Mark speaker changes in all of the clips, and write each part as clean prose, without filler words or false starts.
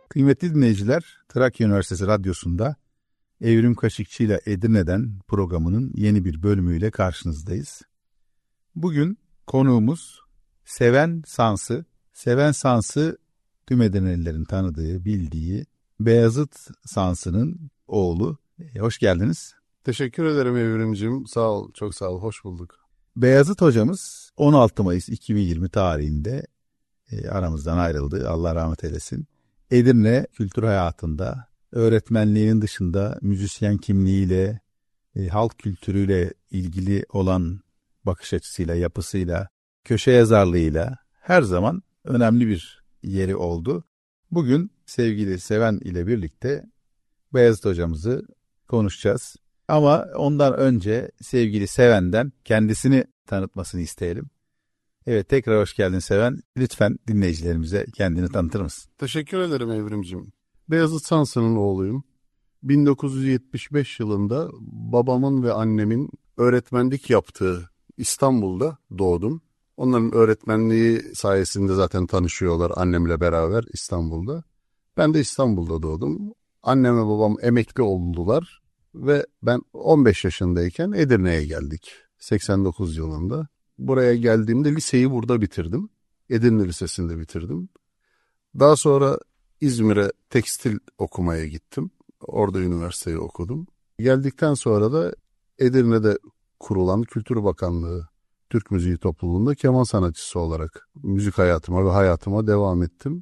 Speaker 1: Kıymetli dinleyiciler, Trakya Üniversitesi Radyosu'nda Evrim Kaşıkçı ile Edirne'den programının yeni bir bölümüyle karşınızdayız. Bugün konuğumuz Seven Sansı. Seven Sansı tüm Edirnelilerin tanıdığı, bildiği Beyazıt Sansı'nın oğlu. Hoş geldiniz.
Speaker 2: Teşekkür ederim Evrimciğim. Sağ ol, çok sağ ol. Hoş bulduk.
Speaker 1: Beyazıt hocamız 16 Mayıs 2020 tarihinde aramızdan ayrıldı. Allah rahmet eylesin. Edirne kültür hayatında öğretmenliğinin dışında müzisyen kimliğiyle, halk kültürüyle ilgili olan bakış açısıyla, yapısıyla, köşe yazarlığıyla her zaman önemli bir yeri oldu. Bugün sevgili Seven ile birlikte Beyazıt hocamızı konuşacağız. Ama ondan önce sevgili Seven'den kendisini tanıtmasını isteyelim. Evet, tekrar hoş geldin Seven. Lütfen dinleyicilerimize kendini tanıtır mısın?
Speaker 2: Teşekkür ederim Evrimciğim. Beyazıt Sansı'nın oğluyum. 1975 yılında babamın ve annemin öğretmenlik yaptığı İstanbul'da doğdum. Onların öğretmenliği sayesinde zaten tanışıyorlar annemle beraber İstanbul'da. Ben de İstanbul'da doğdum. Annem ve babam emekli oldular ve ben 15 yaşındayken Edirne'ye geldik 89 yılında. Buraya geldiğimde liseyi burada bitirdim. Edirne Lisesi'nde bitirdim. Daha sonra İzmir'e tekstil okumaya gittim. Orada üniversiteyi okudum. Geldikten sonra da Edirne'de kurulan Kültür Bakanlığı Türk Müziği Topluluğu'nda keman sanatçısı olarak müzik hayatıma ve hayatıma devam ettim.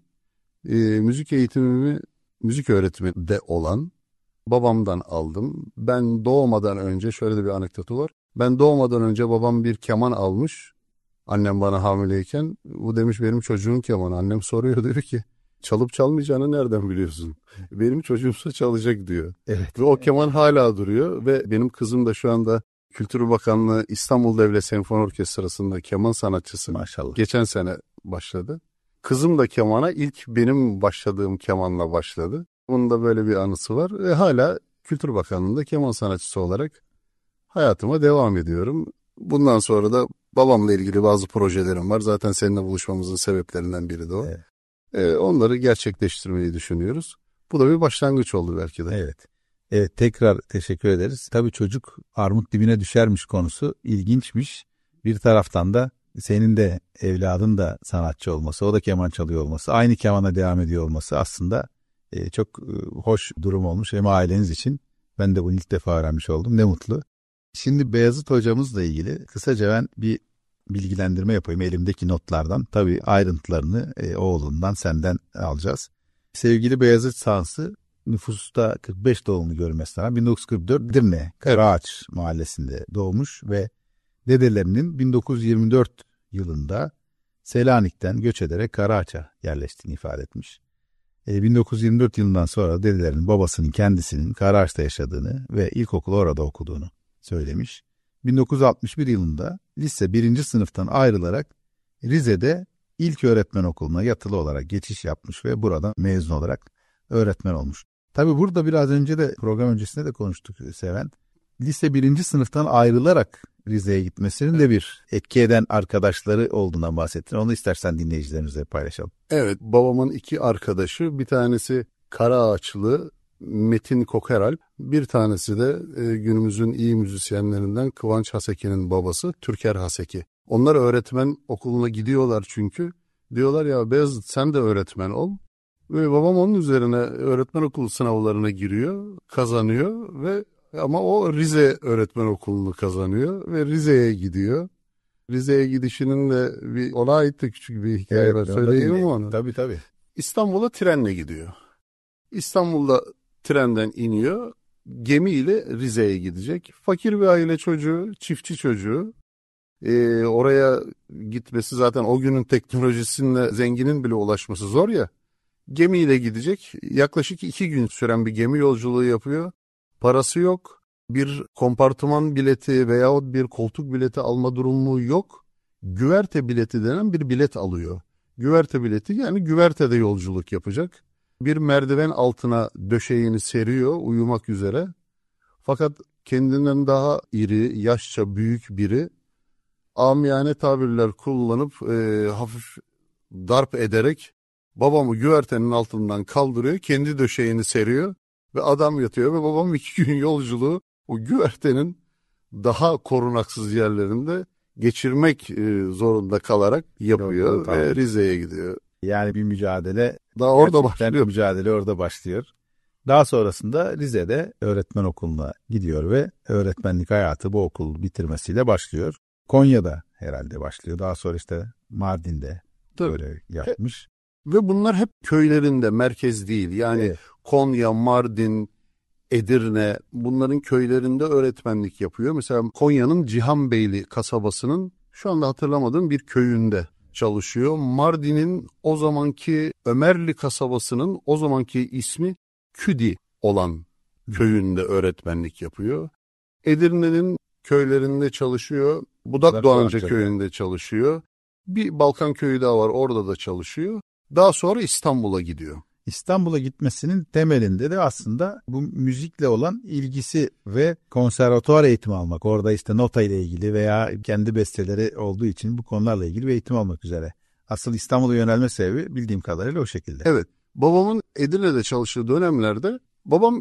Speaker 2: Müzik eğitimimi müzik öğretmeninde olan babamdan aldım. Ben doğmadan önce şöyle de bir anekdotu var. Ben doğmadan önce babam bir keman almış. Annem bana hamileyken bu demiş benim çocuğun kemanı. Annem soruyor diyor ki çalıp çalmayacağını nereden biliyorsun? Benim çocuğumsa çalacak diyor.
Speaker 1: Evet.
Speaker 2: Ve o keman hala duruyor ve benim kızım da şu anda Kültür Bakanlığı İstanbul Devlet Senfoni Orkestrası'nda keman sanatçısı.
Speaker 1: Maşallah.
Speaker 2: Geçen sene başladı. Kızım da kemana ilk benim başladığım kemanla başladı. Bunun da böyle bir anısı var ve hala Kültür Bakanlığı'nda keman sanatçısı olarak hayatıma devam ediyorum. Bundan sonra da babamla ilgili bazı projelerim var. Zaten seninle buluşmamızın sebeplerinden biri de o.
Speaker 1: Evet.
Speaker 2: Onları gerçekleştirmeyi düşünüyoruz. Bu da bir başlangıç oldu belki de.
Speaker 1: Evet. Evet, tekrar teşekkür ederiz. Tabii çocuk armut dibine düşermiş konusu ilginçmiş. Bir taraftan da senin de evladın da sanatçı olması, o da keman çalıyor olması, aynı kemana devam ediyor olması aslında çok hoş durum olmuş. Hem aileniz için, ben de bunu ilk defa öğrenmiş oldum. Ne mutlu. Şimdi Beyazıt hocamızla ilgili kısaca ben bir bilgilendirme yapayım elimdeki notlardan. Tabii ayrıntılarını oğlundan, senden alacağız. Sevgili Beyazıt Sansı nüfusta 45 doğumlu görmesine rağmen 1944 Edirne Karaağaç mahallesinde doğmuş ve dedelerinin 1924 yılında Selanik'ten göç ederek Karaağaç'a yerleştiğini ifade etmiş. 1924 yılından sonra dedelerinin babasının kendisinin Karaağaç'ta yaşadığını ve ilkokulu orada okuduğunu söylemiş. 1961 yılında lise 1. sınıftan ayrılarak Rize'de İlköğretmen Okulu'na yatılı olarak geçiş yapmış ve buradan mezun olarak öğretmen olmuş. Tabii burada biraz önce de program öncesinde de konuştuk Seven. Lise 1. sınıftan ayrılarak Rize'ye gitmesinin de bir etki eden arkadaşları olduğundan bahsettin. Onu istersen dinleyicilerimizle paylaşalım.
Speaker 2: Evet, babamın 2 arkadaşı, bir tanesi Karaağaçlı Metin Kokeralp, bir tanesi de günümüzün iyi müzisyenlerinden Kıvanç Haseki'nin babası Türker Haseki. Onlar öğretmen okuluna gidiyorlar çünkü. Diyorlar ya Beyazıt sen de öğretmen ol. Ve babam onun üzerine öğretmen okulu sınavlarına giriyor, kazanıyor ve ama o Rize Öğretmen Okulu'nu kazanıyor ve Rize'ye gidiyor. Rize'ye gidişinin de bir ona ait de küçük bir hikaye var. Söyleyeyim mi onu?
Speaker 1: Tabii.
Speaker 2: İstanbul'a trenle gidiyor. İstanbul'da trenden iniyor. Gemiyle Rize'ye gidecek. Fakir bir aile çocuğu, çiftçi çocuğu. Oraya gitmesi zaten o günün teknolojisinde zenginin bile ulaşması zor ya. Gemiyle gidecek. Yaklaşık 2 gün süren bir gemi yolculuğu yapıyor. Parası yok. Bir kompartıman bileti veyahut bir koltuk bileti alma durumu yok. Güverte bileti denen bir bilet alıyor. Güverte bileti yani güvertede yolculuk yapacak. Bir merdiven altına döşeğini seriyor uyumak üzere. Fakat kendinden daha iri, yaşça büyük biri amiyane tabirler kullanıp hafif darp ederek Babamı güvertenin altından kaldırıyor, kendi döşeğini seriyor ve adam yatıyor ve babam 2 gün yolculuğu o güvertenin daha korunaksız yerlerinde geçirmek zorunda kalarak yapıyor
Speaker 1: Yok,
Speaker 2: ve
Speaker 1: tamam.
Speaker 2: Rize'ye gidiyor.
Speaker 1: Yani bir mücadele,
Speaker 2: Daha orada
Speaker 1: gerçekten
Speaker 2: başlıyor.
Speaker 1: mücadele orada başlıyor. Daha sonrasında Rize'de öğretmen okuluna gidiyor ve öğretmenlik hayatı bu okul bitirmesiyle başlıyor. Konya'da herhalde başlıyor. Daha sonra işte Mardin'de
Speaker 2: Tabii.
Speaker 1: böyle yapmış.
Speaker 2: Ve bunlar hep köylerinde, merkez değil. Yani
Speaker 1: Evet.
Speaker 2: Konya, Mardin, Edirne, bunların köylerinde öğretmenlik yapıyor. Mesela Konya'nın Cihanbeyli kasabasının şu anda hatırlamadığım bir köyünde çalışıyor. Mardin'in o zamanki Ömerli kasabasının o zamanki ismi Küdi olan köyünde öğretmenlik yapıyor. Edirne'nin köylerinde çalışıyor. Budakdoğanca köyünde çalışıyor. Bir Balkan köyü daha var, orada da çalışıyor. Daha sonra İstanbul'a gidiyor.
Speaker 1: İstanbul'a gitmesinin temelinde de aslında bu müzikle olan ilgisi ve konservatuvar eğitimi almak. Orada işte nota ile ilgili veya kendi besteleri olduğu için bu konularla ilgili bir eğitim almak üzere. Asıl İstanbul'a yönelme sebebi bildiğim kadarıyla o şekilde.
Speaker 2: Evet. Babamın Edirne'de çalıştığı dönemlerde babam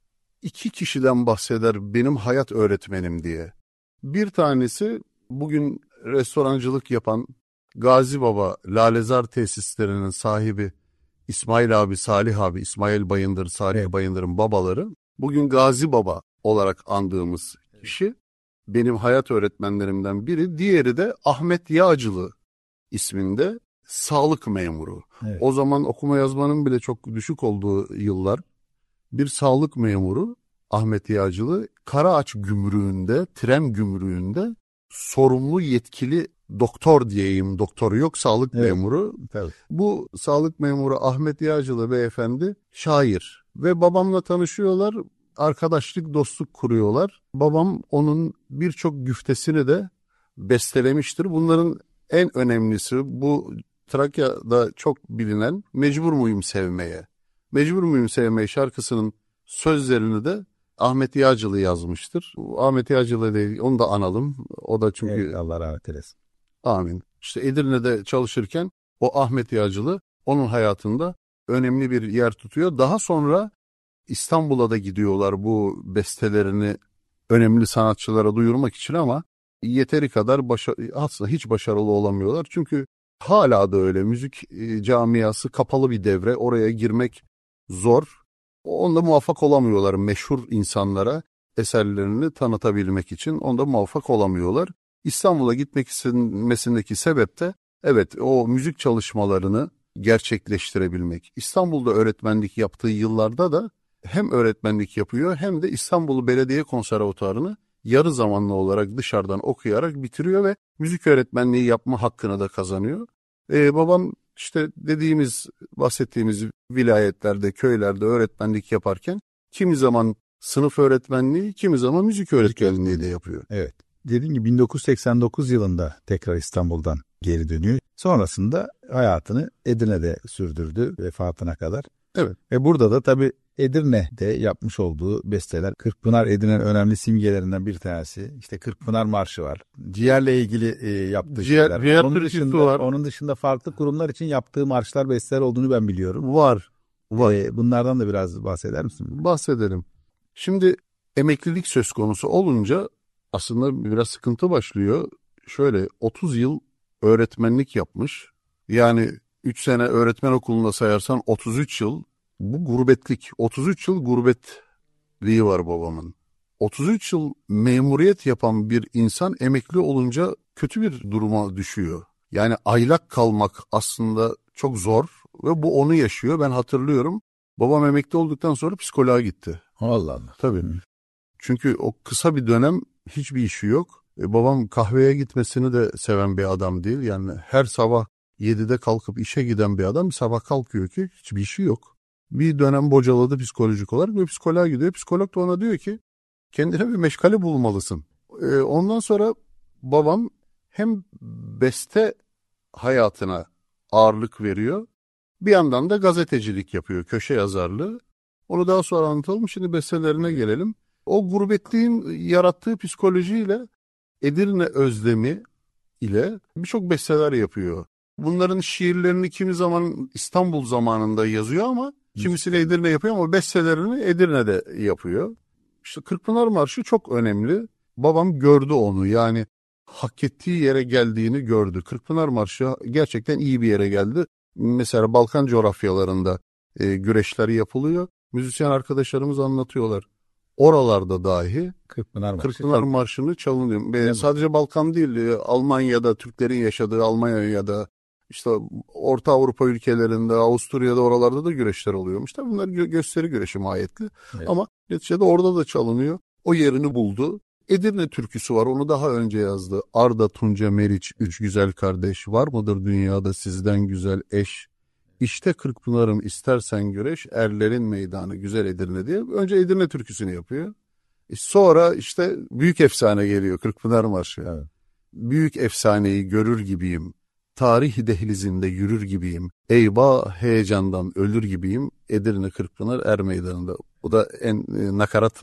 Speaker 2: 2 kişiden bahseder benim hayat öğretmenim diye. Bir tanesi bugün restorancılık yapan Gazi Baba Lalezar tesislerinin sahibi İsmail abi, Salih abi, İsmail Bayındır, Salih
Speaker 1: Evet.
Speaker 2: Bayındır'ın babaları. Bugün Gazi Baba olarak andığımız kişi benim hayat öğretmenlerimden biri. Diğeri de Ahmet Yağcılı isminde sağlık memuru.
Speaker 1: Evet.
Speaker 2: O zaman okuma yazmanın bile çok düşük olduğu yıllar bir sağlık memuru Ahmet Yağcılı Karaağaç Gümrüğü'nde, tren gümrüğünde sorumlu yetkili doktor diyeyim, doktor yok, sağlık
Speaker 1: Evet.
Speaker 2: memuru.
Speaker 1: Tabii.
Speaker 2: Bu sağlık memuru Ahmet Yağcılı beyefendi şair ve babamla tanışıyorlar, arkadaşlık, dostluk kuruyorlar. Babam onun birçok güftesini de bestelemiştir. Bunların en önemlisi bu Trakya'da çok bilinen Mecbur Muyum Sevmeye. Mecbur Muyum Sevmeye şarkısının sözlerini de Ahmet Yağcılı yazmıştır. Ahmet Yağcılı ile onu da analım. O da çünkü
Speaker 1: Evet, Allah rahmet eylesin.
Speaker 2: amin. İşte Edirne'de çalışırken o Ahmet Yağcılı onun hayatında önemli bir yer tutuyor. Daha sonra İstanbul'a da gidiyorlar bu bestelerini önemli sanatçılara duyurmak için ama yeteri kadar aslında hiç başarılı olamıyorlar. Çünkü hala da öyle müzik camiası kapalı bir devre. Oraya girmek zor. Onda muvaffak olamıyorlar meşhur insanlara eserlerini tanıtabilmek için. Onda muvaffak olamıyorlar. İstanbul'a gitmek istemesindeki sebep de evet o müzik çalışmalarını gerçekleştirebilmek. İstanbul'da öğretmenlik yaptığı yıllarda da hem öğretmenlik yapıyor hem de İstanbul Belediye Konservatuarı'nı yarı zamanlı olarak dışarıdan okuyarak bitiriyor ve müzik öğretmenliği yapma hakkını da kazanıyor. Babam işte bahsettiğimiz vilayetlerde, köylerde öğretmenlik yaparken kimi zaman sınıf öğretmenliği, kimi zaman müzik öğretmenliği de yapıyor.
Speaker 1: Evet. Dediğim gibi 1989 yılında tekrar İstanbul'dan geri dönüyor. Sonrasında hayatını Edirne'de sürdürdü vefatına kadar.
Speaker 2: Evet.
Speaker 1: Ve burada da tabii Edirne'de yapmış olduğu besteler, Kırkpınar Edirne'nin önemli simgelerinden bir tanesi. İşte Kırkpınar Marşı var. Ciğerle ilgili yaptığı şeyler.
Speaker 2: Ciğer
Speaker 1: Onun
Speaker 2: türküsü
Speaker 1: dışında,
Speaker 2: var.
Speaker 1: onun dışında farklı kurumlar için yaptığı marşlar, besteler olduğunu ben biliyorum.
Speaker 2: Var.
Speaker 1: Bunlardan da biraz bahseder misin?
Speaker 2: Bahsedelim. Şimdi emeklilik söz konusu olunca aslında biraz sıkıntı başlıyor. Şöyle 30 yıl öğretmenlik yapmış. Yani 3 sene öğretmen okulunda sayarsan 33 yıl. Bu gurbetlik. 33 yıl gurbetliği var babamın. 33 yıl memuriyet yapan bir insan emekli olunca kötü bir duruma düşüyor. Yani aylak kalmak aslında çok zor ve bu onu yaşıyor. Ben hatırlıyorum. Babam emekli olduktan sonra psikoloğa gitti.
Speaker 1: Allah Allah.
Speaker 2: Tabii. Çünkü o kısa bir dönem hiçbir işi yok. Babam kahveye gitmesini de seven bir adam değil. Yani her sabah 7'de kalkıp işe giden bir adam sabah kalkıyor ki hiçbir işi yok. Bir dönem bocaladı psikolojik olarak ve psikoloğa gidiyor. Psikolog da ona diyor ki kendine bir meşgale bulmalısın. Ondan sonra babam hem beste hayatına ağırlık veriyor. Bir yandan da gazetecilik yapıyor, köşe yazarlığı. Onu daha sonra anlatalım. Şimdi bestelerine gelelim. O gurbetliğin yarattığı psikolojiyle Edirne özlemi ile birçok besteler yapıyor. Bunların şiirlerini kimi zaman İstanbul zamanında yazıyor ama kimisini Edirne yapıyor ama bestelerini Edirne'de yapıyor. İşte Kırkpınar Marşı çok önemli. Babam gördü onu, yani hak ettiği yere geldiğini gördü. Kırkpınar Marşı gerçekten iyi bir yere geldi. Mesela Balkan coğrafyalarında güreşler yapılıyor. Müzisyen arkadaşlarımız anlatıyorlar. Oralarda dahi Kırkpınar Marşı'nı çalınıyor. Ve sadece Balkan değil, Almanya'da, Türklerin yaşadığı Almanya'da, işte Orta Avrupa ülkelerinde, Avusturya'da, oralarda da güreşler oluyormuş. Tabii bunlar gösteri güreşi mahiyetli.
Speaker 1: Evet.
Speaker 2: Ama neticede orada da çalınıyor. O yerini buldu. Edirne türküsü var, onu daha önce yazdı. Arda, Tunca, Meriç, üç güzel kardeş, var mıdır dünyada sizden güzel eş? İşte Kırkpınar'ım istersen güreş, erlerin meydanı güzel Edirne diye. Önce Edirne türküsünü yapıyor. Sonra işte büyük efsane geliyor, Kırkpınar Marşı.
Speaker 1: Evet.
Speaker 2: Büyük efsaneyi görür gibiyim. Tarih dehlizinde yürür gibiyim. Eyvah heyecandan ölür gibiyim. Edirne Kırkpınar Er Meydanı'nda. Bu da en nakarat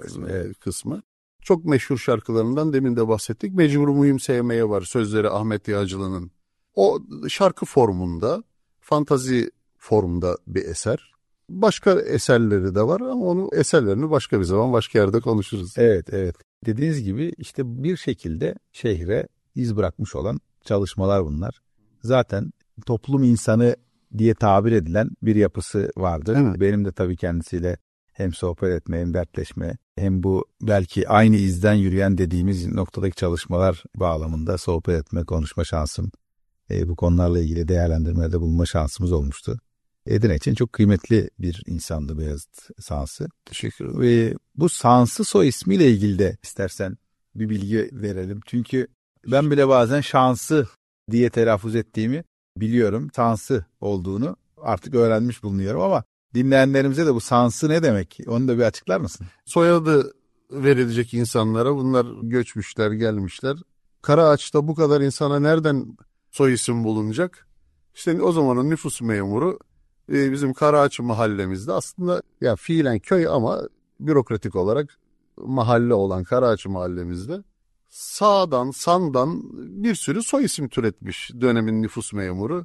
Speaker 2: kısmı. Çok meşhur şarkılarından demin de bahsettik. Mecbur muyum sevmeye var. Sözleri Ahmet Yağcılı'nın. O şarkı formunda, fantazi formda bir eser. Başka eserleri de var ama onun eserlerini başka bir zaman başka yerde konuşuruz.
Speaker 1: Evet. Dediğiniz gibi işte bir şekilde şehre iz bırakmış olan çalışmalar bunlar. Zaten toplum insanı diye tabir edilen bir yapısı vardı.
Speaker 2: Evet.
Speaker 1: Benim de tabii kendisiyle hem sohbet etme, hem dertleşme, hem bu belki aynı izden yürüyen dediğimiz noktadaki çalışmalar bağlamında sohbet etme, konuşma şansım, bu konularla ilgili değerlendirmelerde bulunma şansımız olmuştu. Edirne için çok kıymetli bir insandı Beyazıt Sansı.
Speaker 2: Teşekkür ederim.
Speaker 1: Ve bu Sansı soy ismiyle ilgili de istersen bir bilgi verelim. Çünkü ben bile bazen şansı diye telaffuz ettiğimi biliyorum. Sansı olduğunu artık öğrenmiş bulunuyorum ama dinleyenlerimize de bu Sansı ne demek? Onu da bir açıklar mısın?
Speaker 2: Soyadı verilecek insanlara, bunlar göçmüşler, gelmişler. Karaağaç'ta bu kadar insana nereden soy isim bulunacak? İşte o zamanın nüfus memuru bizim Karaağaç mahallemizde, aslında ya fiilen köy ama bürokratik olarak mahalle olan Karaağaç mahallemizde sağdan, sandan bir sürü soy isim türetmiş dönemin nüfus memuru.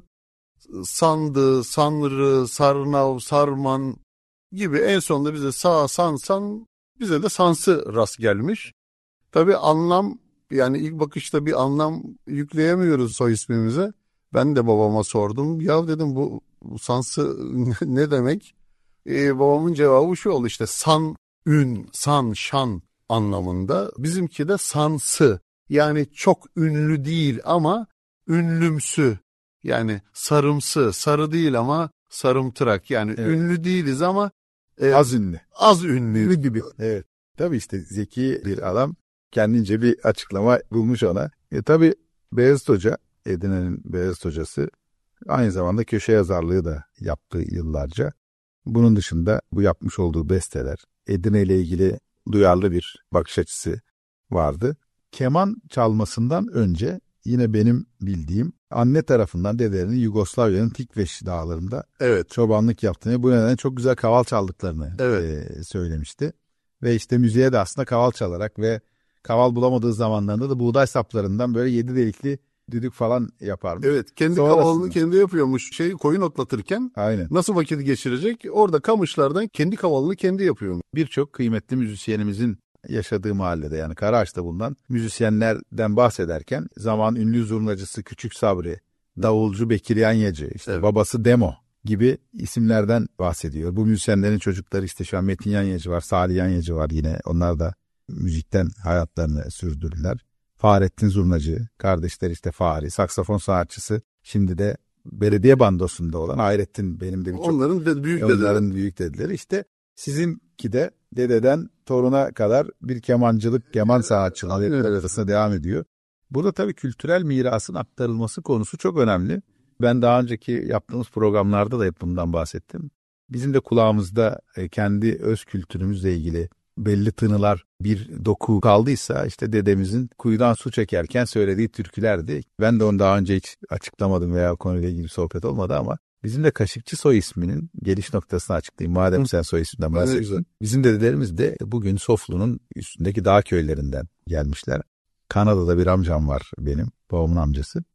Speaker 2: Sandı, Sanrı, Sarnav, Sarman gibi, en sonunda bize sağ, san, bize de Sansı rast gelmiş. Tabii anlam, yani ilk bakışta bir anlam yükleyemiyoruz soy ismimize. Ben de babama sordum. Ya dedim, bu Sansı ne demek? Babamın cevabı şu oldu, işte san, ün, san, şan anlamında. Bizimki de Sansı. Yani çok ünlü değil ama ünlümsü. Yani sarımsı, sarı değil ama sarımtırak. Yani
Speaker 1: Evet.
Speaker 2: ünlü değiliz ama
Speaker 1: Az ünlü.
Speaker 2: az ünlü gibi.
Speaker 1: Evet. Tabii işte zeki bir adam kendince bir açıklama bulmuş ona. Tabii Beyazıt Hoca, Edirne'nin Beyazıt Hocası, aynı zamanda köşe yazarlığı da yaptı yıllarca. Bunun dışında bu yapmış olduğu besteler, Edirne ile ilgili duyarlı bir bakış açısı vardı. Keman çalmasından önce yine benim bildiğim anne tarafından dedelerinin Yugoslavya'nın Tikveş dağlarında
Speaker 2: Evet.
Speaker 1: çobanlık yaptığını, bu nedenle çok güzel kaval çaldıklarını söylemişti. Ve işte müziğe de aslında kaval çalarak ve kaval bulamadığı zamanlarında da buğday saplarından böyle 7 delikli düdük falan yaparmış.
Speaker 2: Evet, kendi kavalını kendi yapıyormuş. Koyun otlatırken
Speaker 1: Aynen.
Speaker 2: nasıl vakit geçirecek? Orada kamışlardan kendi kavalını kendi yapıyormuş.
Speaker 1: Birçok kıymetli müzisyenimizin yaşadığı mahallede, yani Karaağaç'ta bulunan müzisyenlerden bahsederken zaman ünlü zurnacısı Küçük Sabri, davulcu Bekir Yanyacı, işte
Speaker 2: Evet.
Speaker 1: babası Demo gibi isimlerden bahsediyor. Bu müzisyenlerin çocukları işte şu an Metin Yanyacı var, Salih Yanyacı var yine. Onlar da müzikten hayatlarını sürdürdüler. Fahrettin Zurnacı, kardeşler işte Fahri, saksafon sanatçısı, şimdi de belediye bandosunda olan Hayrettin, benim de birçok
Speaker 2: Onların büyük
Speaker 1: büyük dedeleri. İşte sizinki de dededen toruna kadar bir kemancılık, keman sanatçılığı arasında devam ediyor. Burada tabii kültürel mirasın aktarılması konusu çok önemli. Ben daha önceki yaptığımız programlarda da hep bundan bahsettim. Bizim de kulağımızda kendi öz kültürümüzle ilgili belli tınılar, bir doku kaldıysa işte dedemizin kuyudan su çekerken söylediği türkülerdi. Ben de onu daha önce hiç açıklamadım veya konuyla ilgili sohbet olmadı ama bizim de Kaşıkçı soy isminin geliş noktasını açıklayayım. Madem sen soy isminden bahsettin. Bizim dedelerimiz de bugün Soflu'nun üstündeki dağ köylerinden gelmişler. Kanada'da bir amcam var benim, babamın amcası.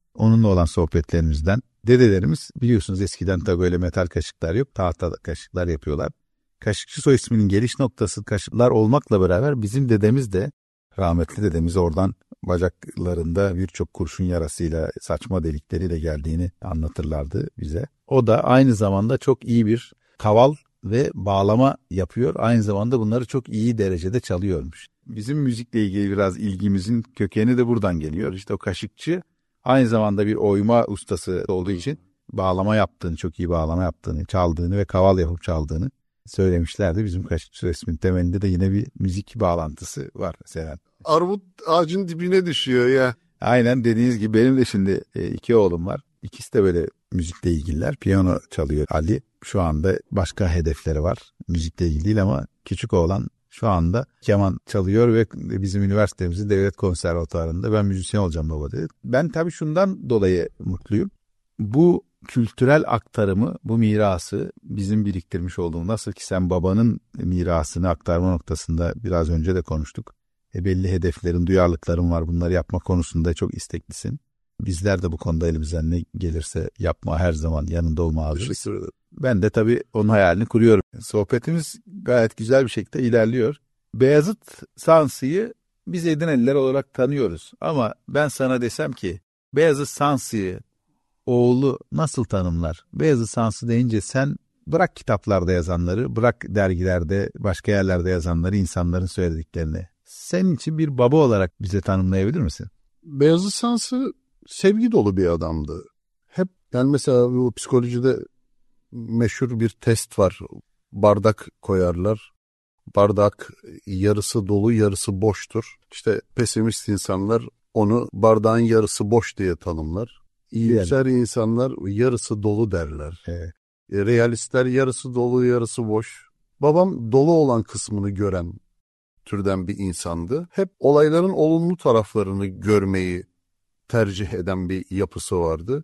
Speaker 1: onunla olan sohbetlerimizden. Dedelerimiz biliyorsunuz eskiden tabii böyle metal kaşıklar yok, tahta kaşıklar yapıyorlar. Kaşıkçı soy isminin geliş noktası kaşıklar olmakla beraber bizim dedemiz de, rahmetli dedemiz, oradan bacaklarında birçok kurşun yarasıyla, saçma delikleriyle geldiğini anlatırlardı bize. O da aynı zamanda çok iyi bir kaval ve bağlama yapıyor. Aynı zamanda bunları çok iyi derecede çalıyormuş. Bizim müzikle ilgili biraz ilgimizin kökeni de buradan geliyor. İşte o kaşıkçı aynı zamanda bir oyma ustası olduğu için bağlama yaptığını, çok iyi bağlama yaptığını, çaldığını ve kaval yapıp çaldığını söylemişlerdi. Bizim kaşıkçı resmin temelinde de yine bir müzik bağlantısı var Seren.
Speaker 2: Armut ağacın dibine düşüyor ya.
Speaker 1: Aynen dediğiniz gibi benim de şimdi 2 oğlum var. İkisi de böyle müzikle ilgililer. Piyano çalıyor Ali. Şu anda başka hedefleri var. Müzikle ilgili değil ama küçük oğlan şu anda keman çalıyor ve bizim üniversitemizin devlet konservatuarında ben müzisyen olacağım baba dedi. Ben tabii şundan dolayı mutluyum. Bu kültürel aktarımı, bu mirası bizim biriktirmiş olduğumuz, nasıl ki sen babanın mirasını aktarma noktasında biraz önce de konuştuk. Belli hedeflerin, duyarlılıkların var. Bunları yapma konusunda çok isteklisin. Bizler de bu konuda elimizden ne gelirse yapma, her zaman yanında olma hazırız. Ben de tabii onun hayalini kuruyorum. Sohbetimiz gayet güzel bir şekilde ilerliyor. Beyazıt Sansı'yı biz Edirneliler olarak tanıyoruz. Ama ben sana desem ki Beyazıt Sansı'yı oğlu nasıl tanımlar? Beyazıt Sansı deyince sen bırak kitaplarda yazanları, bırak dergilerde, başka yerlerde yazanları, insanların söylediklerini. Senin için bir baba olarak bize tanımlayabilir misin?
Speaker 2: Beyazıt Sansı sevgi dolu bir adamdı. Hep yani mesela bu psikolojide meşhur bir test var. Bardak koyarlar. Bardak yarısı dolu, yarısı boştur. İşte pesimist insanlar onu bardağın yarısı boş diye tanımlar. İyimser insanlar yarısı dolu derler.
Speaker 1: Evet.
Speaker 2: Realistler yarısı dolu, yarısı boş. Babam dolu olan kısmını gören türden bir insandı. Hep olayların olumlu taraflarını görmeyi tercih eden bir yapısı vardı.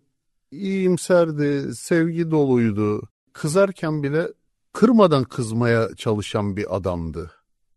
Speaker 2: İyimserdi, sevgi doluydu. Kızarken bile kırmadan kızmaya çalışan bir adamdı.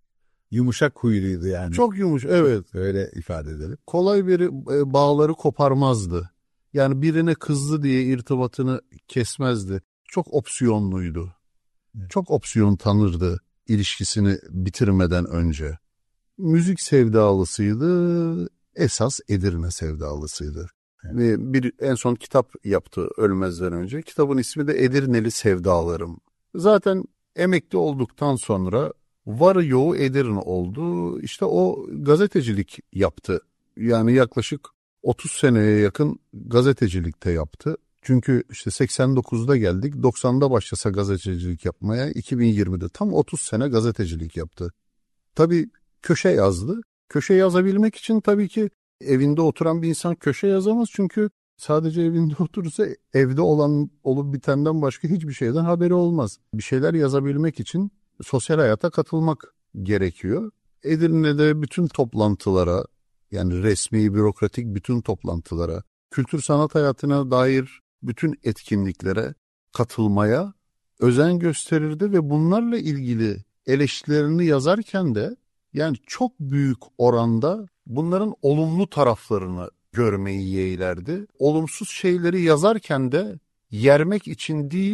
Speaker 1: Yumuşak huyluydu yani.
Speaker 2: Çok yumuşak, evet.
Speaker 1: Öyle ifade edelim.
Speaker 2: Kolay bir bağları koparmazdı. Yani birine kızdı diye irtibatını kesmezdi. Çok opsiyonluydu.
Speaker 1: Evet.
Speaker 2: Çok opsiyon tanırdı ilişkisini bitirmeden önce. Müzik sevdalısıydı, esas Edirne sevdalısıydı.
Speaker 1: Evet.
Speaker 2: Ve en son kitap yaptı ölmezden önce. Kitabın ismi de Edirneli Sevdalarım. Zaten emekli olduktan sonra varı yoğu Edirne oldu. İşte o gazetecilik yaptı. Yani yaklaşık 30 seneye yakın gazetecilikte yaptı. Çünkü işte 89'da geldik, 90'da başlasa gazetecilik yapmaya, 2020'de tam 30 sene gazetecilik yaptı. Tabii köşe yazdı. Köşe yazabilmek için tabii ki evinde oturan bir insan köşe yazamaz. Çünkü sadece evinde oturursa evde olan olup bitenden başka hiçbir şeyden haberi olmaz. Bir şeyler yazabilmek için sosyal hayata katılmak gerekiyor. Edirne'de bütün toplantılara, yani resmi, bürokratik bütün toplantılara, kültür sanat hayatına dair bütün etkinliklere katılmaya özen gösterirdi ve bunlarla ilgili eleştirilerini yazarken de yani çok büyük oranda bunların olumlu taraflarını görmeyi yeğlerdi. Olumsuz şeyleri yazarken de yermek için değil,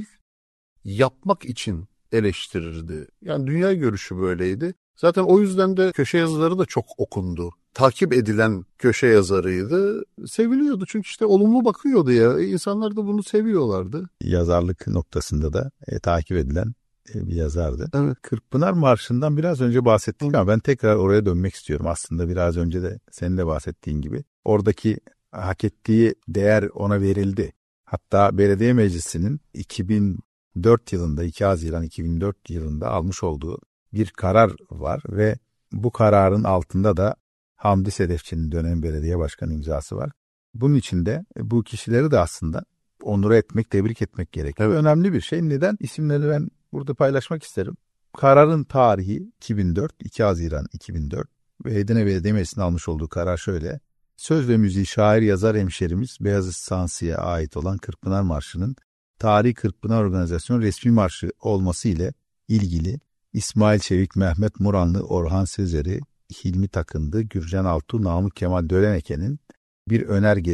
Speaker 2: yapmak için eleştirirdi. Yani dünya görüşü böyleydi. Zaten o yüzden de köşe yazıları da çok okundu. Takip edilen köşe yazarıydı. Seviliyordu çünkü işte olumlu bakıyordu ya. İnsanlar da bunu seviyorlardı.
Speaker 1: Yazarlık noktasında da takip edilen bir yazardı.
Speaker 2: Evet.
Speaker 1: Kırkpınar Marşı'ndan biraz önce bahsettik ama ben tekrar oraya dönmek istiyorum. Aslında biraz önce de senin de bahsettiğin gibi. Oradaki hak ettiği değer ona verildi. Hatta belediye meclisinin 2004 yılında 2 Haziran 2004 yılında almış olduğu bir karar var ve bu kararın altında da Hamdi Sedefçi'nin dönem belediye başkanı imzası var. Bunun için de bu kişileri de aslında onur etmek, tebrik etmek gerekiyor. Evet. Önemli bir şey. Neden? İsimlerini ben burada paylaşmak isterim. Kararın tarihi 2004, 2 Haziran 2004 ve Edirne Belediye Meclisi'nin almış olduğu karar şöyle. Söz ve müziği şair yazar hemşerimiz Beyazıt Sansı'ya ait olan Kırkpınar Marşı'nın Tarihi Kırkpınar Organizasyon resmi marşı olması ile ilgili İsmail Çevik, Mehmet Muranlı, Orhan Sezer'i, Hilmi Takındı, Gürcan Altuğ, Namık Kemal Döleneke'nin bir önerge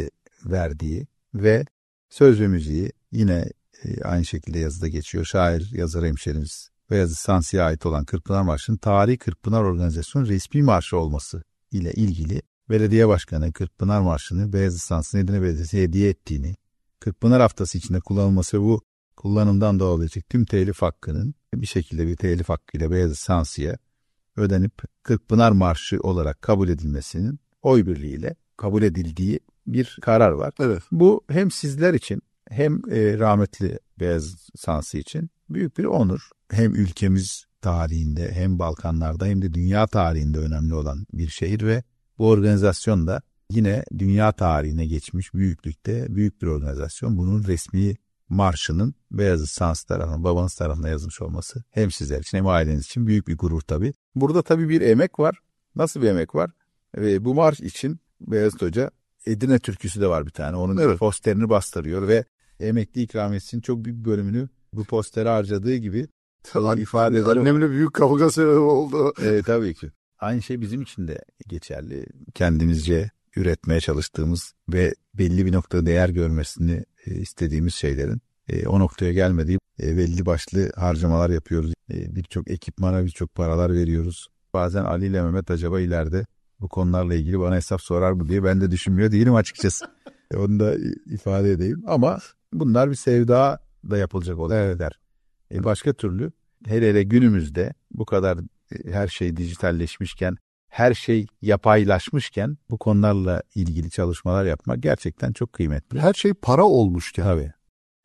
Speaker 1: verdiği ve söz ve müziği yine aynı şekilde yazıda geçiyor. Şair, yazar hemşerimiz Beyazıt Sansı'ya ait olan Kırkpınar Marşı'nın Tarihi Kırkpınar Organizasyon resmi marşı olması ile ilgili belediye başkanı Kırkpınar Marşı'nı Beyazıt Sansı'nın Edirne Belediyesi'ne hediye ettiğini, Kırkpınar Haftası içinde kullanılması ve bu kullanımdan doğabilecek tüm telif hakkının bir şekilde bir telif hakkıyla Beyazıt Sansı'ya ödenip Kırkpınar Marşı olarak kabul edilmesinin oy birliğiyle kabul edildiği bir karar var.
Speaker 2: Evet.
Speaker 1: Bu hem sizler için hem rahmetli Beyazıt Sansı için büyük bir onur. Hem ülkemiz tarihinde hem Balkanlarda hem de dünya tarihinde önemli olan bir şehir ve bu organizasyon da yine dünya tarihine geçmiş büyüklükte büyük bir organizasyon. Bunun resmi marşının Beyazıt Sansı tarafından, babanız tarafından yazılmış olması hem sizler için hem aileniz için büyük bir gurur tabii. Burada tabii bir emek var. Nasıl bir emek var? Bu marş için Beyazıt Hoca Edirne türküsü de var bir tane. Onun posterini bastırıyor ve emekli ikramiyesinin çok büyük bölümünü bu postere harcadığı gibi ifadeleri.
Speaker 2: Annemle büyük kavga sebebi oldu.
Speaker 1: Tabii ki. Aynı şey bizim için de geçerli. Kendimizce üretmeye çalıştığımız ve belli bir noktada değer görmesini istediğimiz şeylerin o noktaya gelmediği belli başlı harcamalar yapıyoruz. Birçok ekipmana birçok paralar veriyoruz. Bazen Ali ile Mehmet acaba ileride bu konularla ilgili bana hesap sorar mı diye ben de düşünmüyor değilim açıkçası. Onu da ifade edeyim. Ama bunlar bir sevda da yapılacak olaylar. Başka türlü hele günümüzde bu kadar her şey dijitalleşmişken, her şey yapaylaşmışken bu konularla ilgili çalışmalar yapmak gerçekten çok kıymetli.
Speaker 2: Her şey para olmuşken.
Speaker 1: Tabii.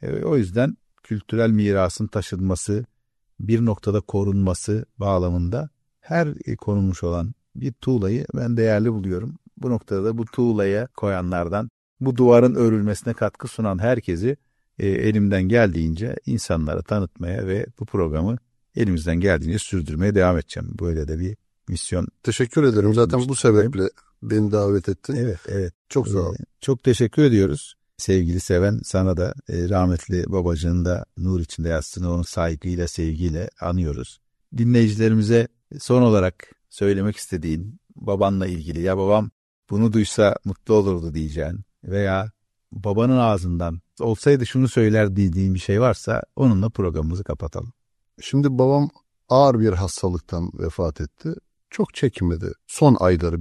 Speaker 1: O yüzden kültürel mirasın taşınması, bir noktada korunması bağlamında her konulmuş olan bir tuğlayı ben değerli buluyorum. Bu noktada da bu tuğlaya koyanlardan, bu duvarın örülmesine katkı sunan herkesi elimden geldiğince insanlara tanıtmaya ve bu programı elimizden geldiğince sürdürmeye devam edeceğim. Böyle de bir misyon.
Speaker 2: Teşekkür ederim. Zaten bu sebeple beni davet ettin.
Speaker 1: Evet.
Speaker 2: Çok sağ ol.
Speaker 1: Çok teşekkür ediyoruz. Sevgili Seven, sana da rahmetli babacığın da nur içinde yatsın, onu saygıyla, sevgiyle anıyoruz. Dinleyicilerimize son olarak söylemek istediğin babanla ilgili, ya babam bunu duysa mutlu olurdu diyeceğin veya babanın ağzından olsaydı şunu söyler dediğin bir şey varsa onunla programımızı kapatalım.
Speaker 2: Şimdi babam ağır bir hastalıktan vefat etti. Çok çekmedi. Son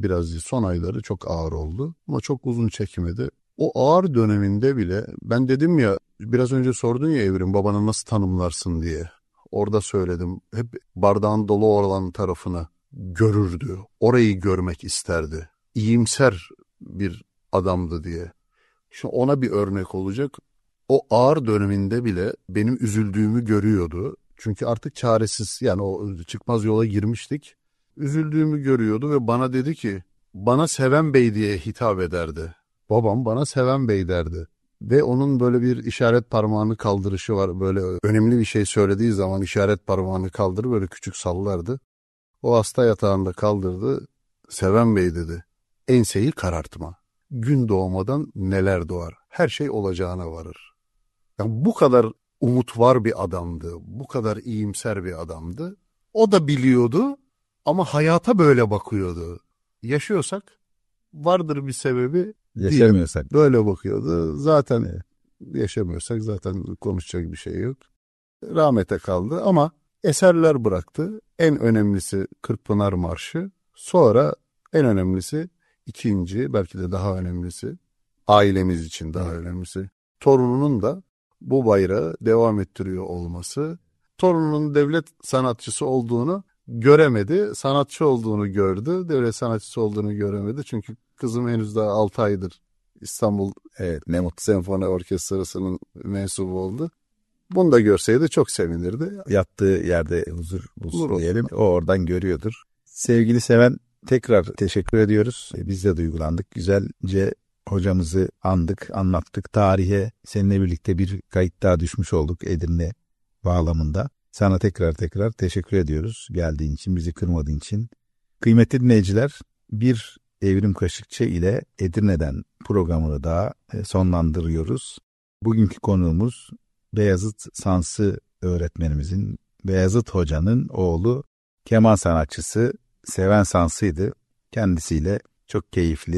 Speaker 2: ayları çok ağır oldu ama çok uzun çekmedi. O ağır döneminde bile ben dedim ya, biraz önce sordun ya Evrim, babanı nasıl tanımlarsın diye. Orada söyledim. Hep bardağın dolu olan tarafını görürdü. Orayı görmek isterdi. İyimser bir adamdı diye. Şimdi ona bir örnek olacak. O ağır döneminde bile benim üzüldüğümü görüyordu. Çünkü artık çaresiz, yani o çıkmaz yola girmiştik. Üzüldüğümü görüyordu ve bana dedi ki, bana Seven Bey diye hitap ederdi. Babam bana Seven Bey derdi. Ve onun böyle bir işaret parmağını kaldırışı var. Böyle önemli bir şey söylediği zaman işaret parmağını kaldırır, böyle küçük sallardı. O hasta yatağında kaldırdı. Seven Bey dedi, enseyi karartma. Gün doğmadan neler doğar. Her şey olacağına varır. Yani bu kadar umut var bir adamdı. Bu kadar iyimser bir adamdı. O da biliyordu ama hayata böyle bakıyordu. Yaşıyorsak vardır bir sebebi.
Speaker 1: Yaşamıyorsak.
Speaker 2: Böyle bakıyordu. Zaten yaşamıyorsak zaten konuşacak bir şey yok. Rahmete kaldı ama eserler bıraktı. En önemlisi Kırkpınar Marşı. Sonra en önemlisi, ikinci, belki de daha önemlisi, ailemiz için daha önemlisi, torununun da bu bayrağı devam ettiriyor olması. Torununun devlet sanatçısı olduğunu göremedi. Sanatçı olduğunu gördü. Devlet sanatçısı olduğunu göremedi. Çünkü kızım henüz daha 6 aydır İstanbul Nemrut Senfoni Orkestrası'nın mensubu oldu. Bunu da görseydi çok sevinirdi.
Speaker 1: Yattığı yerde huzur bulsun diyelim. O oradan görüyordur. Sevgili Seven, tekrar teşekkür ediyoruz. Biz de duygulandık. Güzelce hocamızı andık, anlattık. Tarihe seninle birlikte bir kayıt daha düşmüş olduk Edirne bağlamında. Sana tekrar teşekkür ediyoruz geldiğin için, bizi kırmadığın için. Kıymetli dinleyiciler, bir Evrim Kaşıkçı ile Edirne'den programını daha sonlandırıyoruz. Bugünkü konuğumuz Beyazıt Sansı öğretmenimizin, Beyazıt Hoca'nın oğlu, keman sanatçısı Seven Sansı'ydı. Kendisiyle çok keyifli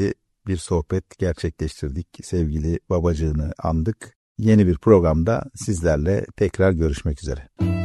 Speaker 1: bir sohbet gerçekleştirdik. Sevgili babacığını andık. Yeni bir programda sizlerle tekrar görüşmek üzere.